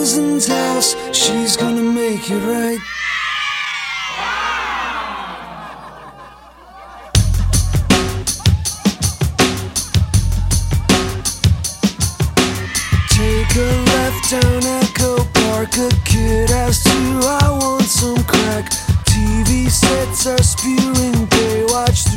cousin's house. She's gonna make it right. Take a left down Echo Park, a kid has two, I want some crack. TV sets are spewing Baywatch